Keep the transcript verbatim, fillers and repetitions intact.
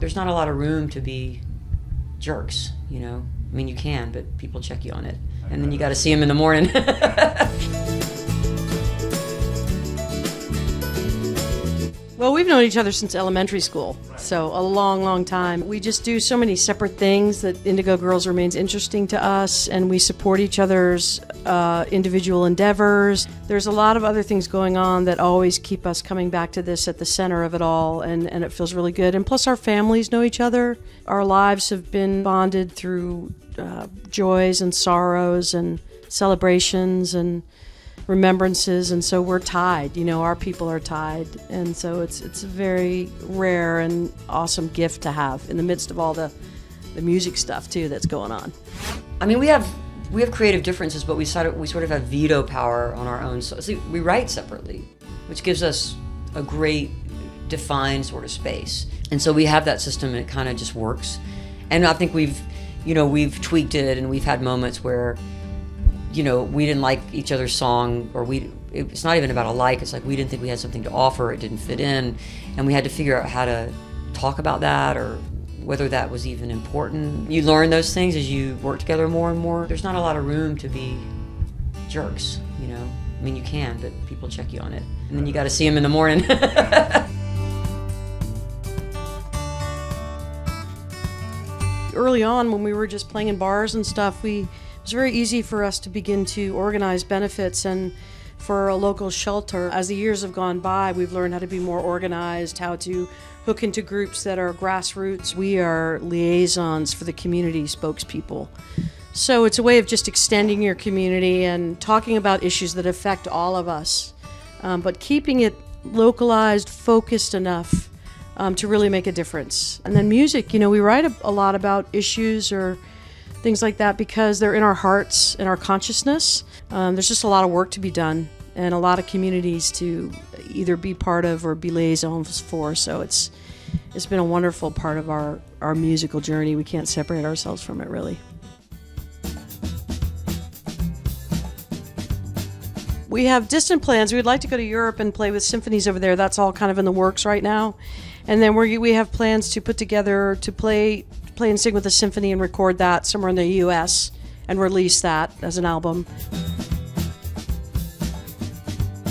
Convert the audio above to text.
There's not a lot of room to be jerks, you know? I mean, you can, but people check you on it. And then you got to see them in the morning. Well, we've known each other since elementary school, so a long, long time. We just do so many separate things that Indigo Girls remains interesting to us, and we support each other's uh, individual endeavors. There's a lot of other things going on that always keep us coming back to this at the center of it all, and, and it feels really good. And plus our families know each other. Our lives have been bonded through uh, joys and sorrows and celebrations and remembrances, and so we're tied, you know, our people are tied, and so it's it's a very rare and awesome gift to have in the midst of all the the music stuff too that's going on. I mean, we have we have creative differences, but we sort of we sort of have veto power on our own. So see, we write separately, which gives us a great defined sort of space, and so we have that system, and it kind of just works. And I think we've, you know, we've tweaked it, and we've had moments where, you know, we didn't like each other's song, or we, it's not even about a like, it's like we didn't think we had something to offer, it didn't fit in, and we had to figure out how to talk about that, or whether that was even important. You learn those things as you work together more and more. There's not a lot of room to be jerks, you know? I mean, you can, but people check you on it. And then you got to see them in the morning. Early on, when we were just playing in bars and stuff, we it was very easy for us to begin to organize benefits and for a local shelter. As the years have gone by, we've learned how to be more organized, how to hook into groups that are grassroots. We are liaisons for the community, spokespeople. So it's a way of just extending your community and talking about issues that affect all of us, um, but keeping it localized, focused enough um, to really make a difference. And then music, you know, we write a, a lot about issues or things like that because they're in our hearts, in our consciousness. Um, there's just a lot of work to be done and a lot of communities to either be part of or be liaisons for. So it's it's been a wonderful part of our, our musical journey. We can't separate ourselves from it, really. We have distant plans. We'd like to go to Europe and play with symphonies over there. That's all kind of in the works right now. And then we we have plans to put together, to play play and sing with a symphony and record that somewhere in the U S and release that as an album.